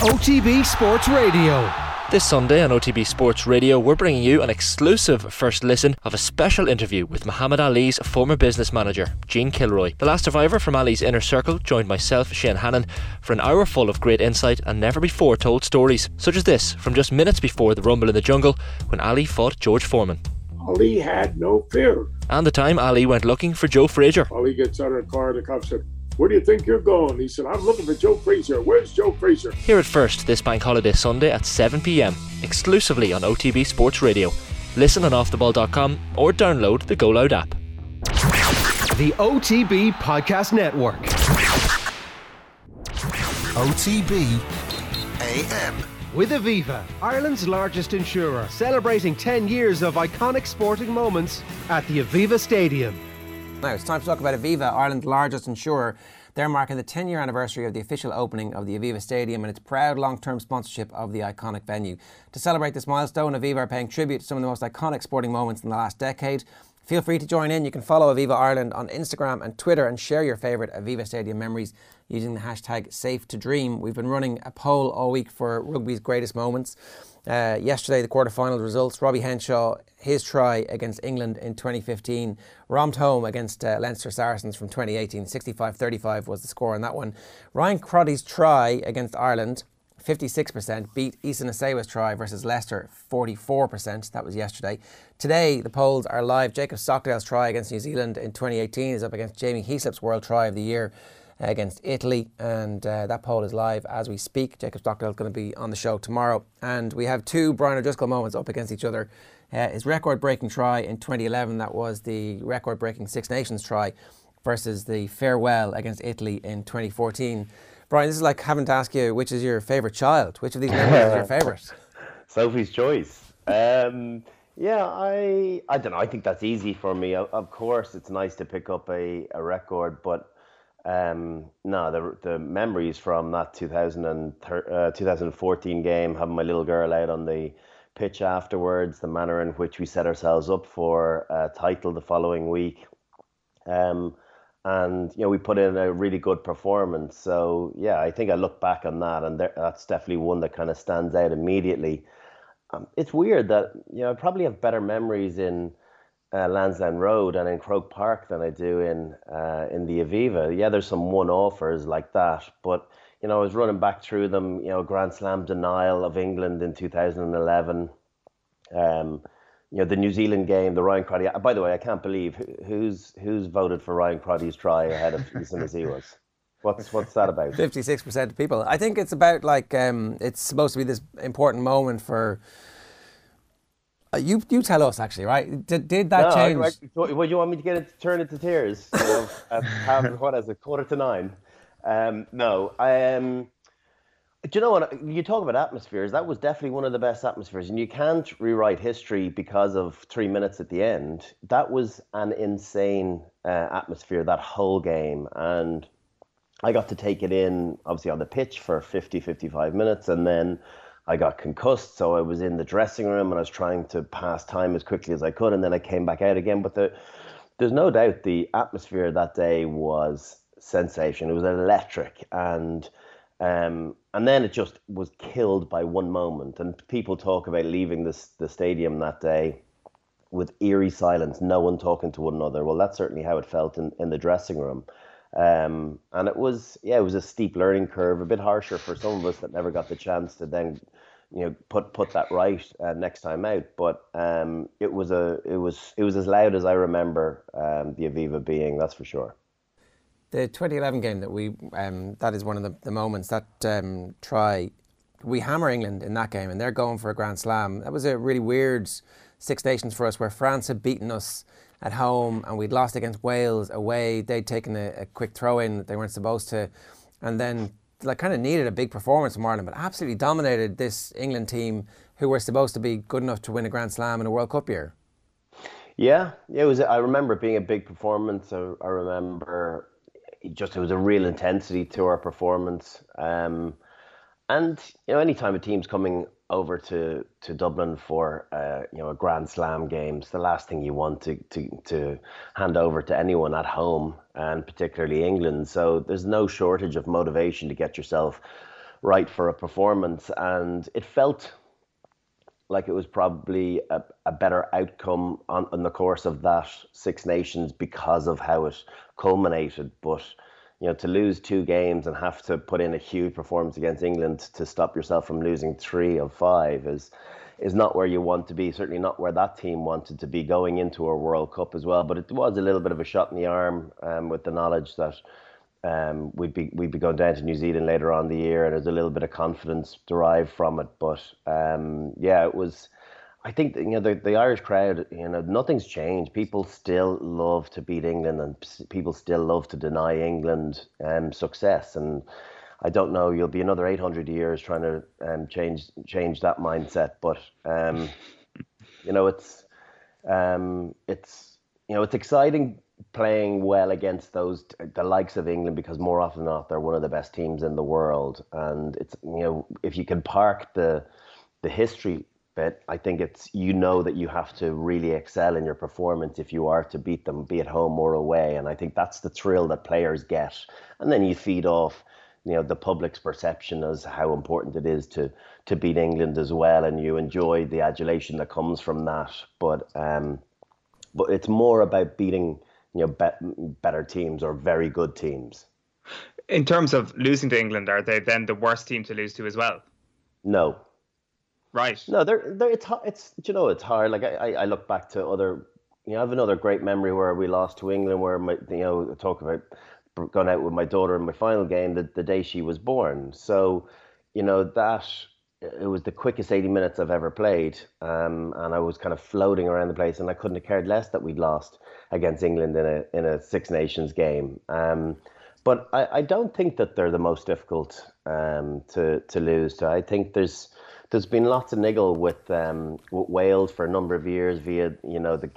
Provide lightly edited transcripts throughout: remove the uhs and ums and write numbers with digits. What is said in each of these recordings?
OTB Sports Radio. This Sunday on OTB Sports Radio, we're bringing you an exclusive first listen of a special interview with Muhammad Ali's former business manager, Gene Kilroy. The last survivor from Ali's inner circle joined myself, Shane Hannon, for an hour full of great insight and never before told stories, such as this from just minutes before the Rumble in the Jungle when Ali fought George Foreman. Ali had no fear. And the time Ali went looking for Joe Frazier. Ali gets out of the car, the cop said, "Where do you think you're going?" He said, "I'm looking for Joe Frazier. Where's Joe Frazier?" Hear it first this Bank Holiday Sunday at 7 p.m, exclusively on OTB Sports Radio. Listen on offtheball.com or download the Go Loud app. The OTB Podcast Network. OTB AM. With Aviva, Ireland's largest insurer, celebrating 10 years of iconic sporting moments at the Aviva Stadium. Now it's time to talk about Aviva, Ireland's largest insurer. They're marking the 10-year anniversary of the official opening of the Aviva Stadium and its proud long-term sponsorship of the iconic venue. To celebrate this milestone, Aviva are paying tribute to some of the most iconic sporting moments in the last decade. Feel free to join in. You can follow Aviva Ireland on Instagram and Twitter and share your favourite Aviva Stadium memories using the hashtag #SafeToDream. We've been running a poll all week for rugby's greatest moments. Yesterday, the quarter-final results. Robbie Henshaw, his try against England in 2015, romped home against Leinster Saracens from 2018. 65-35 was the score on that one. Ryan Crotty's try against Ireland, 56%, beat Issa Nasewa's try versus Leicester, 44%. That was yesterday. Today, the polls are live. Jacob Stockdale's try against New Zealand in 2018 is up against Jamie Heaslip's World Try of the Year against Italy, and that poll is live as we speak. Jacob Stockdale is going to be on the show tomorrow, and we have two Brian O'Driscoll moments up against each other. His record-breaking try in 2011, that was the record-breaking Six Nations try, versus the farewell against Italy in 2014. Brian, this is like having to ask you which is your favourite child. Which of these memories is your favourite? Sophie's choice. I don't know. I think that's easy for me. Of course, it's nice to pick up a record, but no, the memories from that 2014 game, having my little girl out on the pitch afterwards, the manner in which we set ourselves up for a title the following week, and we put in a really good performance. So yeah, I think I look back on that, and that's definitely one that kind of stands out immediately. It's weird that I probably have better memories in Lansdowne Road and in Croke Park than I do in the Aviva. Yeah, there's some one-offers like that, but I was running back through them. Grand Slam denial of England in 2011. The New Zealand game, the Ryan Crotty. By the way, I can't believe who's voted for Ryan Crotty's try ahead of Issa Nasewa's. What's that about? 56% of people. I think it's about it's supposed to be this important moment for. You tell us, actually, right? Did that change? Well, you want me to turn it to tears? At 9:15? No. Do you know what? You talk about atmospheres. That was definitely one of the best atmospheres, and you can't rewrite history because of 3 minutes at the end. That was an insane atmosphere, that whole game, and I got to take it in, obviously, on the pitch for 55 minutes, and then I got concussed, so I was in the dressing room and I was trying to pass time as quickly as I could, and then I came back out again. But there's no doubt the atmosphere that day was sensation. It was electric, and then it just was killed by one moment. And people talk about leaving the stadium that day with eerie silence, no one talking to one another. Well, that's certainly how it felt in the dressing room. And it was a steep learning curve, a bit harsher for some of us that never got the chance to then, put that right next time out. But it was as loud as I remember the Aviva being, that's for sure. The 2011 game that is one of the moments, that try, we hammer England in that game and they're going for a Grand Slam. That was a really weird Six Nations for us, where France had beaten us at home and we'd lost against Wales away. They'd taken a quick throw in that they weren't supposed to, and then kind of needed a big performance from Ireland, but absolutely dominated this England team who were supposed to be good enough to win a Grand Slam in a World Cup year. Yeah, it was. I remember it being a big performance. I remember it was a real intensity to our performance. And anytime a team's coming over to Dublin for a Grand Slam games, the last thing you want to hand over to anyone at home, and particularly England. So there's no shortage of motivation to get yourself right for a performance, and it felt like it was probably a better outcome on the course of that Six Nations because of how it culminated. But to lose 2 games and have to put in a huge performance against England to stop yourself from losing 3 of 5 is not where you want to be. Certainly not where that team wanted to be going into a World Cup as well. But it was a little bit of a shot in the arm with the knowledge that we'd be going down to New Zealand later on in the year, and there's a little bit of confidence derived from it. But it was. I think the Irish crowd, nothing's changed. People still love to beat England, and people still love to deny England success. And I don't know, you'll be another 800 years trying to change that mindset. But it's exciting playing well against the likes of England, because more often than not they're one of the best teams in the world. And it's if you can park the history bit, I think it's that you have to really excel in your performance if you are to beat them, be it home or away. And I think that's the thrill that players get. And then you feed off the public's perception as how important it is to beat England as well, and you enjoy the adulation that comes from that. But it's more about beating better teams or very good teams. In terms of losing to England, are they then the worst team to lose to as well? No. Right. No, it's hard. Like I look back to other. I have another great memory where we lost to England, where talk about going out with my daughter in my final game the day she was born. So, that it was the quickest 80 minutes I've ever played, and I was kind of floating around the place, and I couldn't have cared less that we'd lost against England in a Six Nations game. But I don't think that they're the most difficult to lose to. I think there's been lots of niggle with Wales for a number of years via the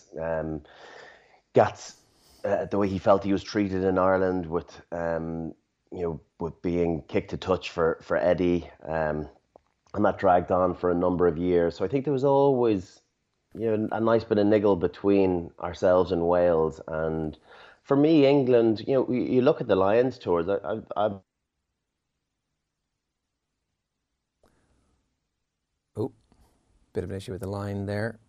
Gats the way he felt he was treated in Ireland with with being kicked to touch for Eddie, and that dragged on for a number of years. So I think there was always a nice bit of niggle between ourselves and Wales. And for me, England, you look at the Lions tours. I've bit of an issue with the line there.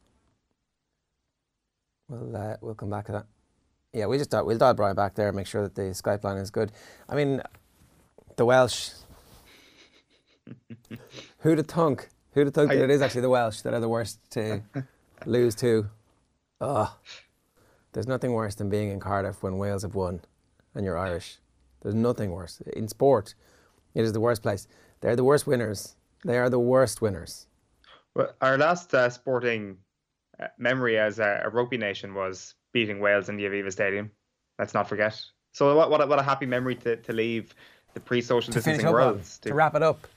We'll come back to that. Yeah, we'll dial Brian back there and make sure that the Skype line is good. I mean, the Welsh. Who'd have thunk that it is actually the Welsh that are the worst to lose to? There's nothing worse than being in Cardiff when Wales have won and you're Irish. There's nothing worse. In sport, it is the worst place. They're the worst winners. They are the worst winners. Well, our last sporting memory as a rugby nation was beating Wales in the Aviva Stadium. Let's not forget. So what a happy memory to leave the pre-social distancing world. To wrap it up.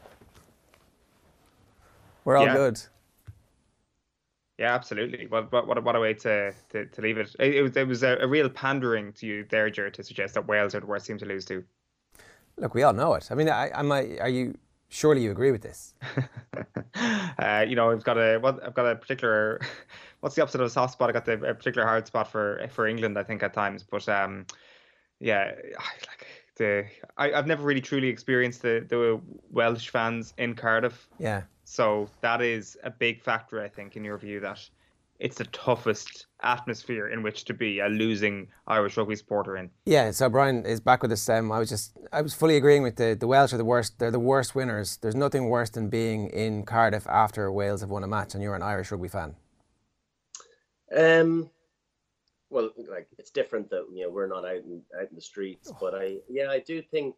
We're all good. Yeah, absolutely. What a way to leave it. It was a real pandering to you there, Ger, to suggest that Wales are the worst team to lose to. Look, we all know it. I mean, are you? Surely you agree with this. I've got a particular. What's the opposite of a soft spot? I got a particular hard spot for England, I think, at times. But I've never really truly experienced the Welsh fans in Cardiff. Yeah. So that is a big factor, I think, in your view, that it's the toughest atmosphere in which to be a losing Irish rugby supporter in. Yeah, so Brian is back with us. I was fully agreeing with the Welsh are the worst. They're the worst winners. There's nothing worse than being in Cardiff after Wales have won a match and you're an Irish rugby fan. Well, like, it's different that we're not out in the streets, but I do think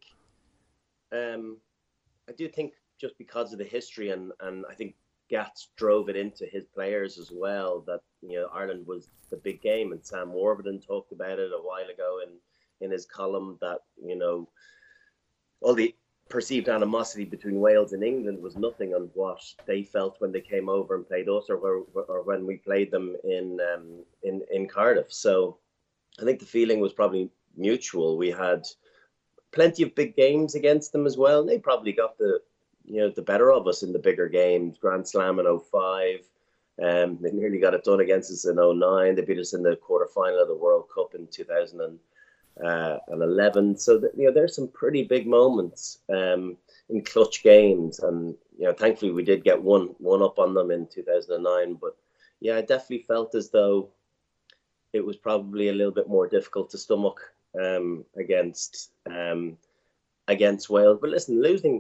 just because of the history and I think Gats drove it into his players as well, that Ireland was the big game, and Sam Warburton talked about it a while ago in his column that all the perceived animosity between Wales and England was nothing on what they felt when they came over and played us, or when we played them in Cardiff. So I think the feeling was probably mutual. We had plenty of big games against them as well. They probably got the better of us in the bigger games. Grand Slam in 2005. They nearly got it done against us in 2009. They beat us in the quarterfinal of the World Cup in 2011. So there's some pretty big moments. in clutch games. And thankfully we did get one up on them in 2009. But yeah, I definitely felt as though it was probably a little bit more difficult to stomach against Wales. But listen, losing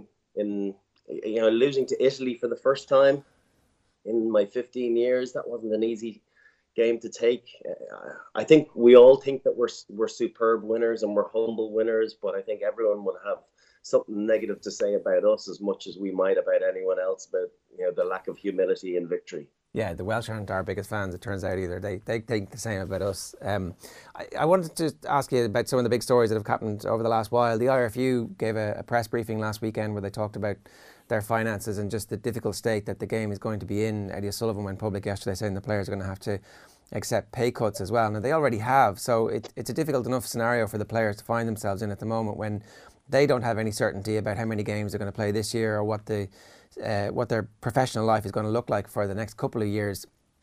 to Italy for the first time in my 15 years, that wasn't an easy game to take. I think we all think that we're superb winners and we're humble winners, but I think everyone will have something negative to say about us as much as we might about anyone else, about the lack of humility in victory. Yeah, the Welsh aren't our biggest fans, it turns out, either. They think the same about us. I wanted to ask you about some of the big stories that have happened over the last while. The IRFU gave a press briefing last weekend where they talked about their finances and just the difficult state that the game is going to be in. Eddie O'Sullivan went public yesterday saying the players are going to have to accept pay cuts as well. Now, they already have, so it's a difficult enough scenario for the players to find themselves in at the moment when they don't have any certainty about how many games they're going to play this year or what their professional life is going to look like for the next couple of years.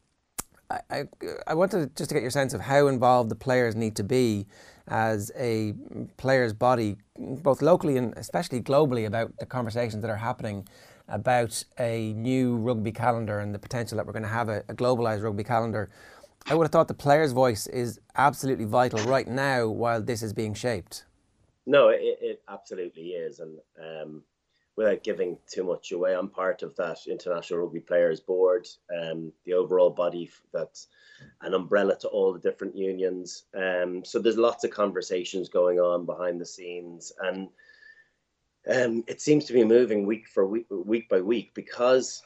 I wanted just to get your sense of how involved the players need to be as a players' body, both locally and especially globally, about the conversations that are happening about a new rugby calendar and the potential that we're going to have a globalised rugby calendar. I would have thought the players' voice is absolutely vital right now while this is being shaped. No, it absolutely is. And without giving too much away, I'm part of that International Rugby Players Board, the overall body that's an umbrella to all the different unions. So there's lots of conversations going on behind the scenes, and it seems to be moving week by week, because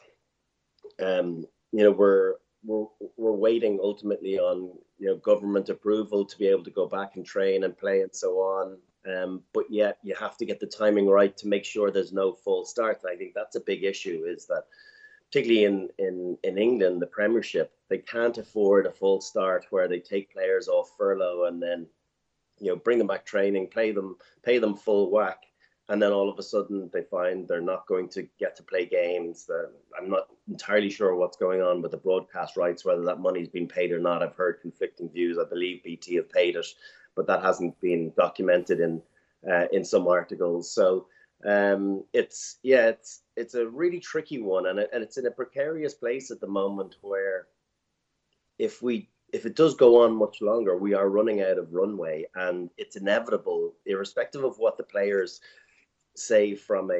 we're waiting ultimately on government approval to be able to go back and train and play and so on. But yet you have to get the timing right to make sure there's no false start. And I think that's a big issue, is that particularly in England, the Premiership, they can't afford a full start where they take players off furlough and then bring them back training, pay them full whack, and then all of a sudden they find they're not going to get to play games. I'm not entirely sure what's going on with the broadcast rights, whether that money's been paid or not. I've heard conflicting views. I believe BT have paid it, but that hasn't been documented in some articles. So it's a really tricky one, and it's in a precarious place at the moment where if it does go on much longer, we are running out of runway, and it's inevitable, irrespective of what the players say from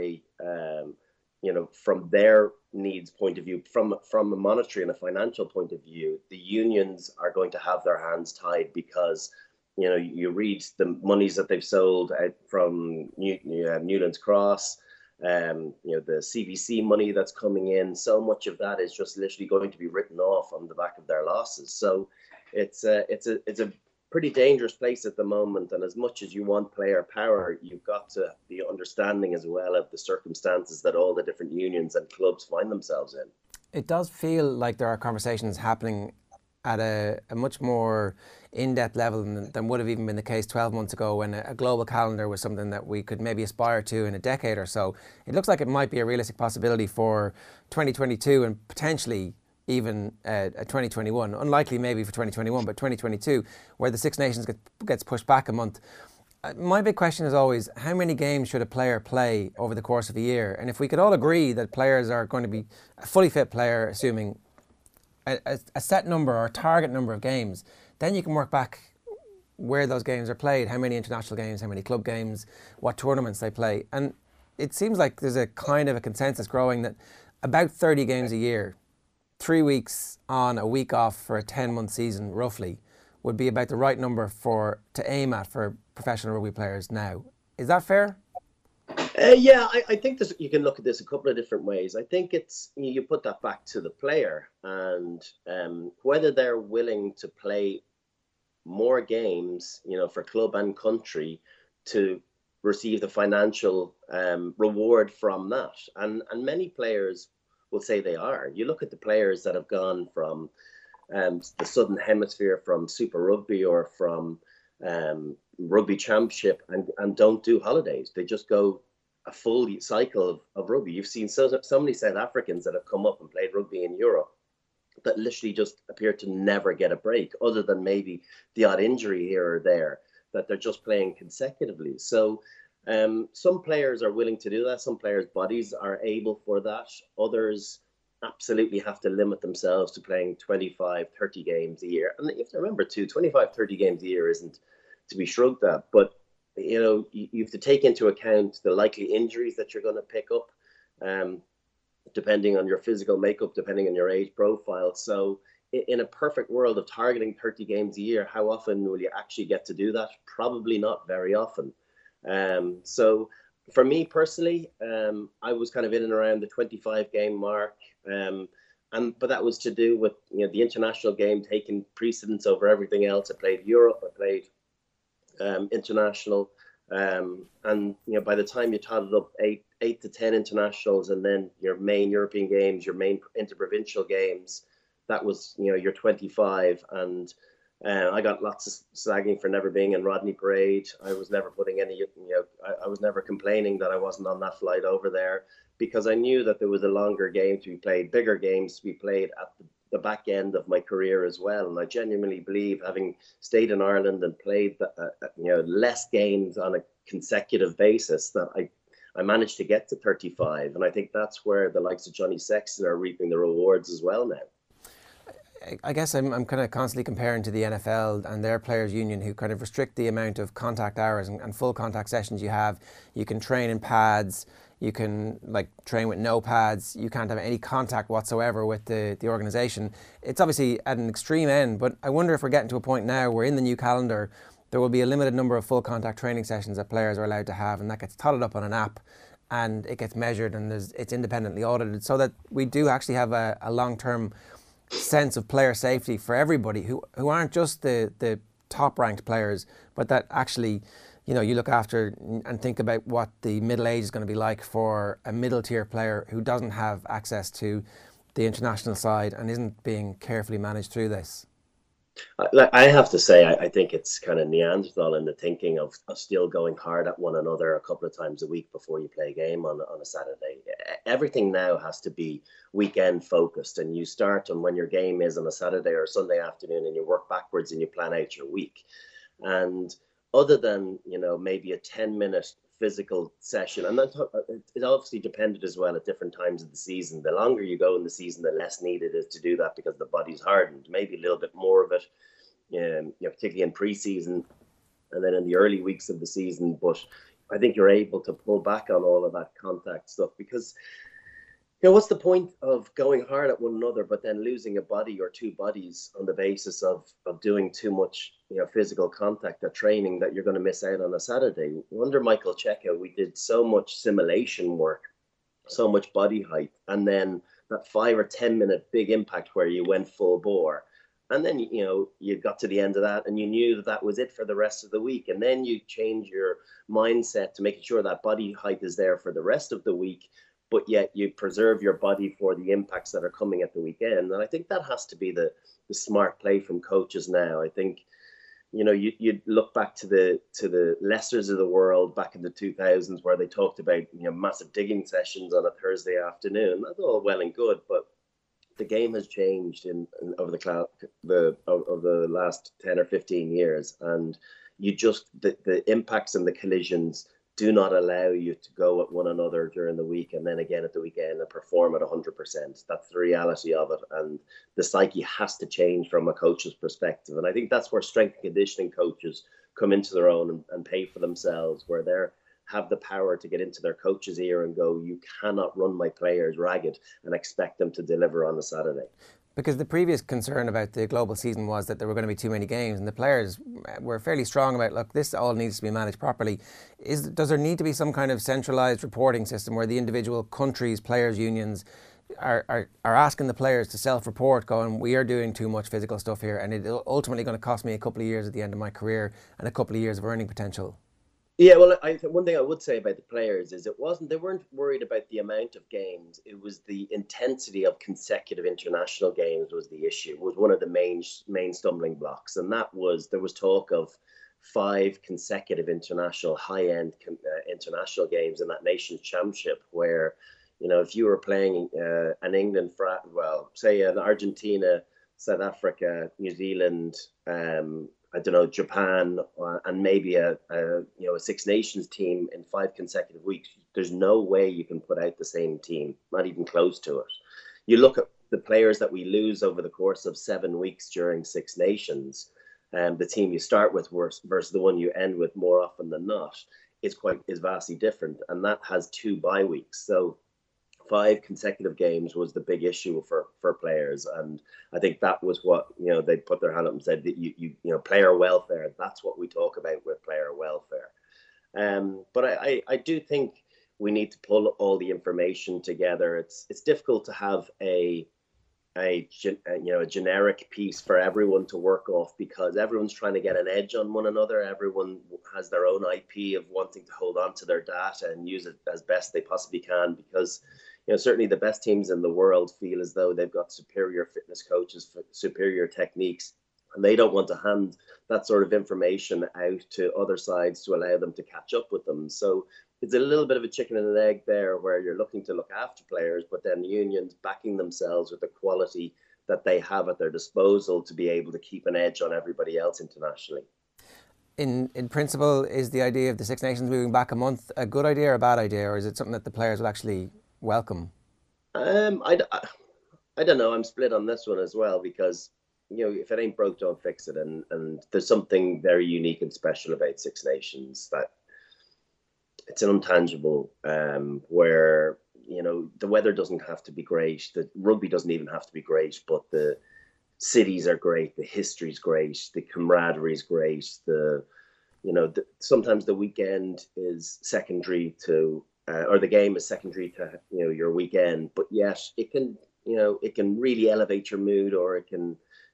from their needs point of view, from a monetary and a financial point of view, the unions are going to have their hands tied, because you read the monies that they've sold out from Newlands Cross, the CVC money that's coming in. So much of that is just literally going to be written off on the back of their losses. So it's a pretty dangerous place at the moment. And as much as you want player power, you've got to be understanding as well of the circumstances that all the different unions and clubs find themselves in. It does feel like there are conversations happening at a much more in-depth level than would have even been the case 12 months ago, when a global calendar was something that we could maybe aspire to in a decade or so. It looks like it might be a realistic possibility for 2022 and potentially even 2021. Unlikely maybe for 2021, but 2022, where the Six Nations gets pushed back a month. My big question is always, how many games should a player play over the course of a year? And if we could all agree that players are going to be a fully fit player, assuming a set number or a target number of games, then you can work back where those games are played, how many international games, how many club games, what tournaments they play. And it seems like there's a kind of a consensus growing that about 30 games a year, 3 weeks on, a week off for a 10-month season roughly, would be about the right number to aim at for professional rugby players now. Is that fair? I think you can look at this a couple of different ways. I think you put that back to the player and whether they're willing to play more games, for club and country, to receive the financial reward from that. And many players will say they are. You look at the players that have gone from the Southern Hemisphere, from Super Rugby or from Rugby Championship, and don't do holidays. They just go a full cycle of rugby. You've seen so many South Africans that have come up and played rugby in Europe that literally just appear to never get a break, other than maybe the odd injury here or there, that they're just playing consecutively. So Some players are willing to do that. Some players' bodies are able for that. Others absolutely have to limit themselves to playing 25, 30 games a year. And you have to remember too, 25, 30 games a year isn't to be shrugged at. But, you have to take into account the likely injuries that you're going to pick up, depending on your physical makeup, depending on your age profile. So in a perfect world of targeting 30 games a year, how often will you actually get to do that? Probably not very often. So for me personally, I was kind of in and around the 25 game mark. But that was to do with, the international game taking precedence over everything else. I played Europe, I played international. And by the time you totted up eight to 10 internationals and then your main European games, your main interprovincial games, that was, your 25. And I got lots of slagging for never being in Rodney Parade. I was never putting any, I was never complaining that I wasn't on that flight over there, because I knew that there was a longer game to be played, bigger games to be played at the back end of my career as well. And I genuinely believe, having stayed in Ireland and played, less games on a consecutive basis, that I managed to get to 35. And I think that's where the likes of Johnny Sexton are reaping the rewards as well now. I guess I'm kind of constantly comparing to the NFL and their players' union, who kind of restrict the amount of contact hours and full contact sessions you have. You can train in pads, you can train with no pads, you can't have any contact whatsoever with the organisation. It's obviously at an extreme end, but I wonder if we're getting to a point now where in the new calendar there will be a limited number of full contact training sessions that players are allowed to have, and that gets totted up on an app and it gets measured and it's independently audited, so that we do actually have a long-term sense of player safety for everybody who aren't just the top ranked players, but that actually, you look after and think about what the middle age is going to be like for a middle tier player who doesn't have access to the international side and isn't being carefully managed through this. I have to say, I think it's kind of Neanderthal in the thinking of still going hard at one another a couple of times a week before you play a game on a Saturday. Everything now has to be weekend focused, and you start on when your game is on a Saturday or Sunday afternoon, and you work backwards and you plan out your week. And other than, maybe a 10-minute physical session, and it obviously depended as well at different times of the season. The longer you go in the season, the less need it is to do that because the body's hardened. Maybe a little bit more of it, particularly in pre-season and then in the early weeks of the season. But I think you're able to pull back on all of that contact stuff, because what's the point of going hard at one another but then losing a body or two bodies on the basis of doing too much physical contact at training that you're going to miss out on a Saturday? Under Michael Cheika, we did so much simulation work, so much body height, and then that 5 or 10 minute big impact where you went full bore. And then, you got to the end of that and you knew that was it for the rest of the week. And then you change your mindset to making sure that body height is there for the rest of the week, but yet you preserve your body for the impacts that are coming at the weekend. And I think that has to be the smart play from coaches now. I think, you look back to the Leicesters of the world back in the 2000s, where they talked about, massive digging sessions on a Thursday afternoon. That's all well and good, but the game has changed over the last 10 or 15 years. And the impacts and the collisions do not allow you to go at one another during the week and then again at the weekend and perform at 100%. That's the reality of it. And the psyche has to change from a coach's perspective. And I think that's where strength and conditioning coaches come into their own and pay for themselves, where they have the power to get into their coach's ear and go, you cannot run my players ragged and expect them to deliver on a Saturday. Because the previous concern about the global season was that there were going to be too many games, and the players were fairly strong about, look, this all needs to be managed properly. Does there need to be some kind of centralised reporting system where the individual countries' players' unions are asking the players to self-report, going, we are doing too much physical stuff here, and it's ultimately going to cost me a couple of years at the end of my career and a couple of years of earning potential? Yeah, well, one thing I would say about the players is they weren't worried about the amount of games. It was the intensity of consecutive international games was the issue, was one of the main stumbling blocks. And there was talk of 5 consecutive international high-end international games in that Nations Championship, where, if you were playing an say an Argentina, South Africa, New Zealand, I don't know, Japan and maybe a Six Nations team in 5 consecutive weeks, there's no way you can put out the same team, not even close to it. You look at the players that we lose over the course of 7 weeks during Six Nations, and the team you start with versus the one you end with more often than not is vastly different, and that has 2 bye weeks. So 5 consecutive games was the big issue for players, and I think that was what they put their hand up and said that you player welfare. That's what we talk about with player welfare. But I do think we need to pull all the information together. It's difficult to have a generic piece for everyone to work off, because everyone's trying to get an edge on one another. Everyone has their own IP of wanting to hold on to their data and use it as best they possibly can, because certainly the best teams in the world feel as though they've got superior fitness coaches, superior techniques, and they don't want to hand that sort of information out to other sides to allow them to catch up with them. So it's a little bit of a chicken and an egg there, where you're looking to look after players, but then unions backing themselves with the quality that they have at their disposal to be able to keep an edge on everybody else internationally. In principle, is the idea of the Six Nations moving back a month a good idea or a bad idea, or is it something that the players will actually welcome? I don't know. I'm split on this one as well, because if it ain't broke, don't fix it, and there's something very unique and special about Six Nations, that it's an intangible, where the weather doesn't have to be great, the rugby doesn't even have to be great, but the cities are great, the history's great, the camaraderie is great, sometimes the weekend is secondary to or the game is secondary to your weekend, but yet it can really elevate your mood, or it can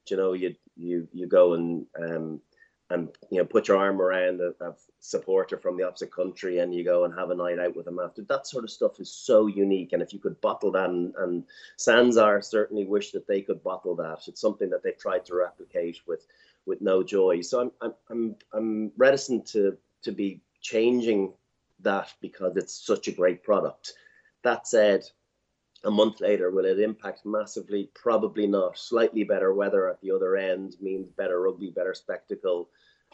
you go and put your arm around a supporter from the opposite country, and you go and have a night out with them after. That sort of stuff is so unique, and if you could bottle that, and Sanzar certainly wish that they could bottle that. It's something that they've tried to replicate with no joy. So I'm reticent to be changing that, because it's such a great product. That said, a month later, will it impact massively? Probably not. Slightly better weather at the other end means better rugby, better spectacle.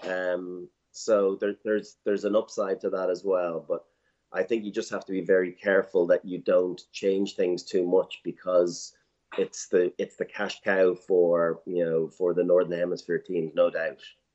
So there's an upside to that as well. But I think you just have to be very careful that you don't change things too much, because it's the cash cow for the Northern Hemisphere teams, no doubt.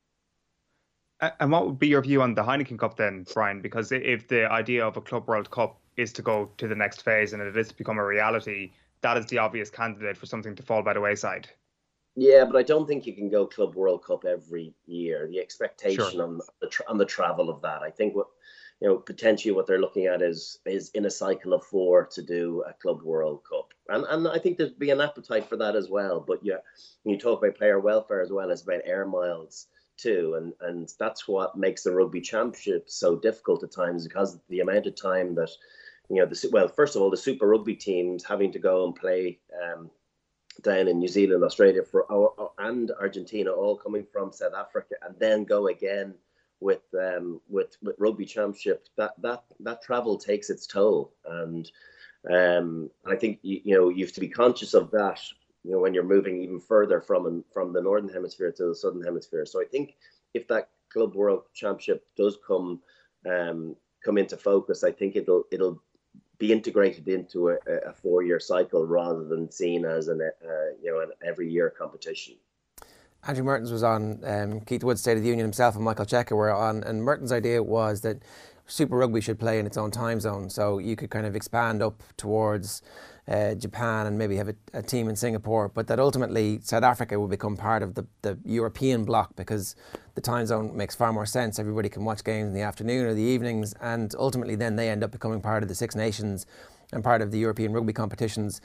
And what would be your view on the Heineken Cup then, Brian? Because if the idea of a Club World Cup is to go to the next phase and it is to become a reality, that is the obvious candidate for something to fall by the wayside. Yeah, but I don't think you can go Club World Cup every year. The expectation Sure. on the travel of that, I think potentially what they're looking at is in a cycle of 4 to do a Club World Cup, and I think there'd be an appetite for that as well. But yeah, when you talk about player welfare as well, it's about air miles too, and that's what makes the Rugby Championship so difficult at times, because the amount of time that first of all, the Super Rugby teams having to go and play down in New Zealand, Australia and Argentina, all coming from South Africa, and then go again with Rugby Championship. That travel takes its toll, and I think you have to be conscious of that. When you're moving even further from the Northern Hemisphere to the Southern Hemisphere. So I think if that Club World Championship does come into focus, I think it'll be integrated into a 4-year cycle, rather than seen as an every year competition. Andrew Mertens was on, Keith Wood's State of the Union himself and Michael Cheika were on, and Mertens' idea was that Super Rugby should play in its own time zone, so you could kind of expand up towards Japan and maybe have a team in Singapore, but that ultimately South Africa will become part of the European bloc, because the time zone makes far more sense. Everybody can watch games in the afternoon or the evenings, and ultimately then they end up becoming part of the Six Nations and part of the European rugby competitions.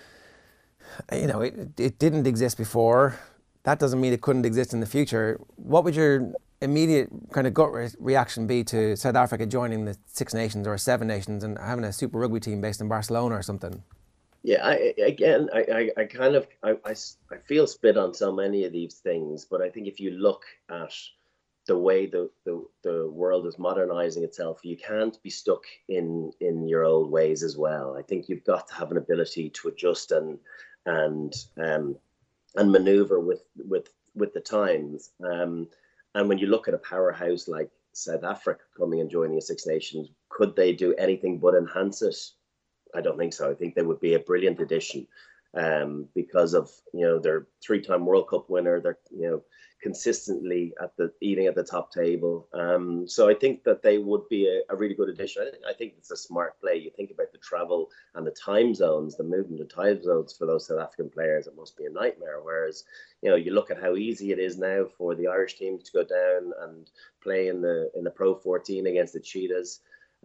It didn't exist before. That doesn't mean it couldn't exist in the future. What would your immediate kind of gut reaction be to South Africa joining the Six Nations or Seven Nations and having a Super Rugby team based in Barcelona or something? Yeah, I feel split on so many of these things, but I think if you look at the way the world is modernizing itself, you can't be stuck in your old ways as well. I think you've got to have an ability to adjust and maneuver with the times. And when you look at a powerhouse like South Africa coming and joining the Six Nations, could they do anything but enhance it? I don't think so. I think they would be a brilliant addition because of, their 3-time World Cup winner. They're, consistently eating at the top table. So I think that they would be a really good addition. I think it's a smart play. You think about the travel and the time zones, the movement of time zones for those South African players, it must be a nightmare. Whereas, you look at how easy it is now for the Irish team to go down and play in the Pro 14 against the Cheetahs.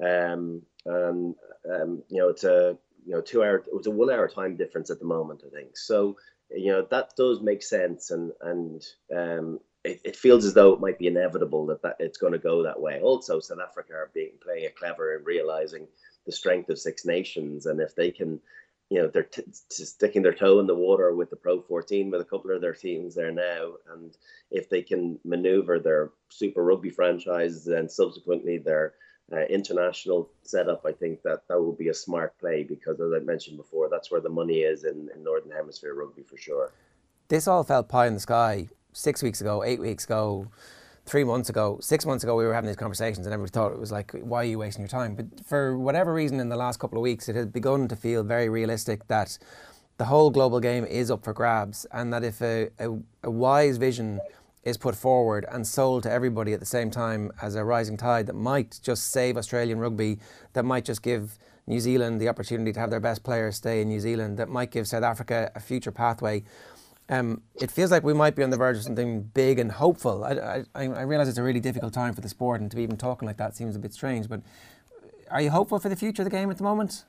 It's a 2 hour. It was a 1 hour time difference at the moment, I think. So that does make sense, and it feels as though it might be inevitable that it's going to go that way. Also, South Africa are playing it clever and realizing the strength of Six Nations, and if they can, they're sticking their toe in the water with the Pro 14 with a couple of their teams there now, and if they can maneuver their Super Rugby franchises and subsequently their international setup, I think that will be a smart play because, as I mentioned before, that's where the money is in Northern Hemisphere rugby for sure. This all felt pie in the sky 6 weeks ago, 8 weeks ago, 3 months ago, 6 months ago. We were having these conversations and everybody thought it was like, why are you wasting your time? But for whatever reason in the last couple of weeks, it has begun to feel very realistic that the whole global game is up for grabs, and that if a wise vision is put forward and sold to everybody at the same time as a rising tide that might just save Australian rugby, that might just give New Zealand the opportunity to have their best players stay in New Zealand, that might give South Africa a future pathway. It feels like we might be on the verge of something big and hopeful. I realise it's a really difficult time for the sport, and to be even talking like that seems a bit strange, but are you hopeful for the future of the game at the moment?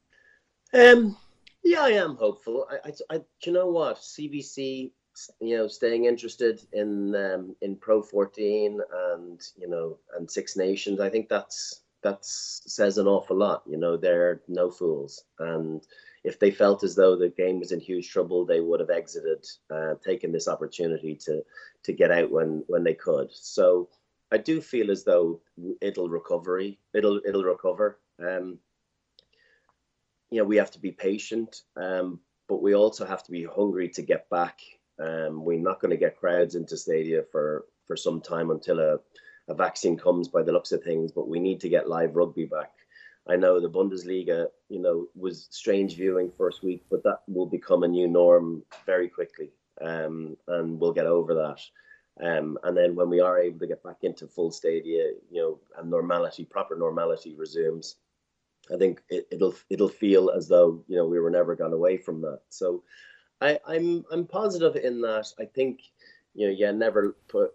Yeah, I am hopeful. Do you know what? CBC, staying interested in Pro 14 and Six Nations, I think that says an awful lot. They're no fools, and if they felt as though the game was in huge trouble, they would have exited, taken this opportunity to get out when they could. So I do feel as though it'll recover. We have to be patient, but we also have to be hungry to get back. We're not going to get crowds into stadia for some time until a vaccine comes, by the looks of things, but we need to get live rugby back. I know the Bundesliga, was strange viewing first week, but that will become a new norm very quickly, and we'll get over that. And then when we are able to get back into full stadia, and proper normality resumes, I think it'll feel as though we were never gone away from that. So I'm positive in that. I think never put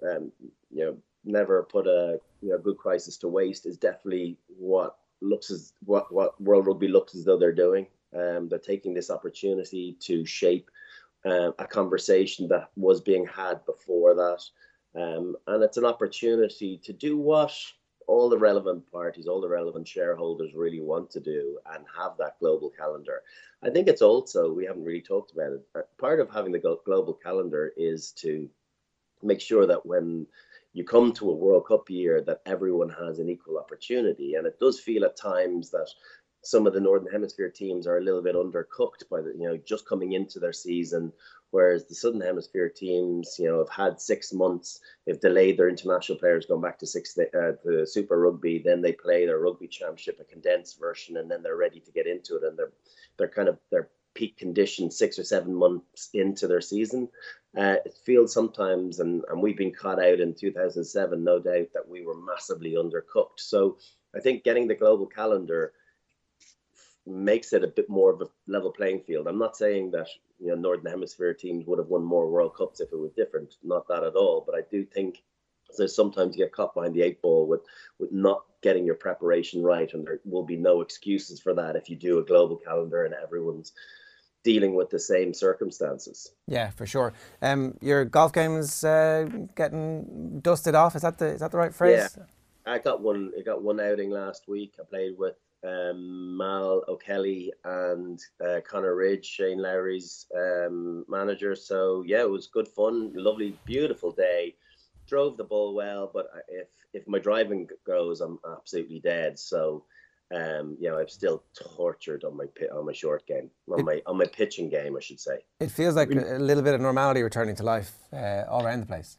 a good crisis to waste is definitely what World Rugby looks as though they're doing. They're taking this opportunity to shape a conversation that was being had before that, and it's an opportunity to do what all the relevant parties, all the relevant shareholders really want to do, and have that global calendar. I think it's also, we haven't really talked about it, part of having the global calendar is to make sure that when you come to a World Cup year, that everyone has an equal opportunity. And it does feel at times that some of the Northern Hemisphere teams are a little bit undercooked by just coming into their season, whereas the Southern Hemisphere teams, have had 6 months. They've delayed their international players going back to the Super Rugby. Then they play their Rugby Championship, a condensed version, and then they're ready to get into it. And they're kind of their peak condition 6 or 7 months into their season. It feels sometimes, and we've been caught out in 2007, no doubt, that we were massively undercooked. So I think getting the global calendar makes it a bit more of a level playing field. I'm not saying that Northern Hemisphere teams would have won more World Cups if it was different, not that at all. But I do think there's sometimes you get caught behind the 8 ball with not getting your preparation right, and there will be no excuses for that if you do a global calendar and everyone's dealing with the same circumstances. Yeah, for sure. Your golf game's getting dusted off. Is that the right phrase? Yeah, I got one outing last week. I played with Mal O'Kelly and Connor Ridge, Shane Lowry's manager. So yeah, it was good fun. Lovely, beautiful day. Drove the ball well, but if my driving goes, I'm absolutely dead. So I'm still tortured on my short game, on my pitching game, I should say. It feels like a little bit of normality returning to life all around the place.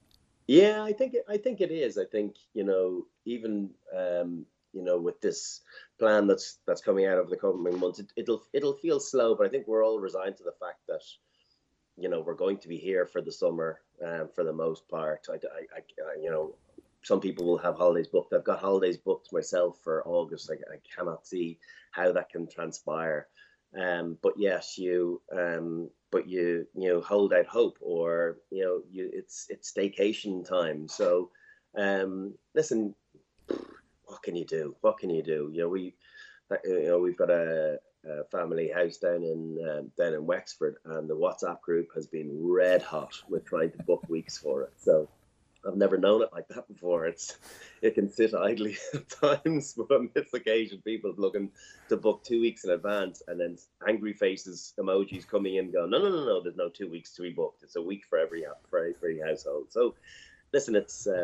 Yeah, I think it is. I think, even with this plan that's coming out over the coming months, it'll feel slow, but I think we're all resigned to the fact that we're going to be here for the summer, for the most part. Some people will have holidays booked. I've got holidays booked myself for August. I cannot see how that can transpire. But yes, but you hold out hope, or it's staycation time. So, listen, what can you do? What can you do? We've got a family house down in Wexford, and the WhatsApp group has been red hot with trying to book weeks for it. So I've never known it like that before. It can sit idly at times, but on this occasion, people are looking to book 2 weeks in advance, and then angry faces emojis coming in, going, no, there's no 2 weeks to be booked. It's a week for every household. So, listen,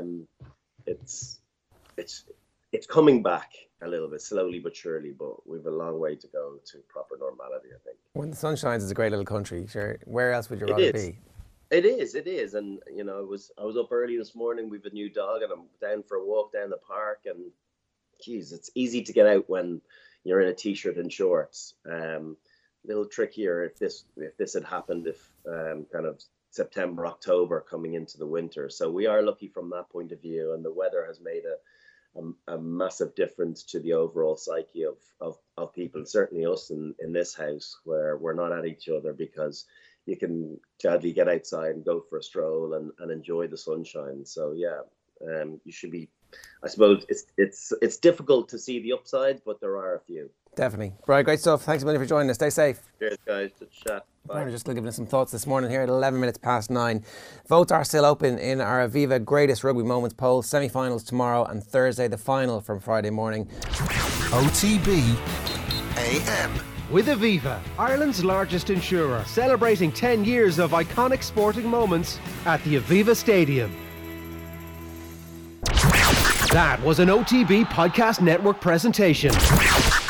it's coming back a little bit slowly but surely, but we've a long way to go to proper normality, I think. When the sun shines, it's a great little country. Sure, where else would you rather be? It is, and I was up early this morning. We've a new dog, and I'm down for a walk down the park. And geez, it's easy to get out when you're in a t-shirt and shorts. Little trickier if this had happened kind of September, October coming into the winter. So we are lucky from that point of view, and the weather has made a massive difference to the overall psyche of people. Certainly us in this house, where we're not at each other, because you can gladly get outside and go for a stroll and enjoy the sunshine. So yeah, you should be. I suppose it's difficult to see the upsides, but there are a few. Definitely. Brian, great stuff. Thanks a million for joining us. Stay safe. Cheers, guys. Good chat. Bye. We're just giving us some thoughts this morning here at 11:09. Votes are still open in our Aviva Greatest Rugby Moments poll. Semi-finals tomorrow, and Thursday the final from Friday morning. OTB AM. With Aviva, Ireland's largest insurer, celebrating 10 years of iconic sporting moments at the Aviva Stadium. That was an OTB Podcast Network presentation.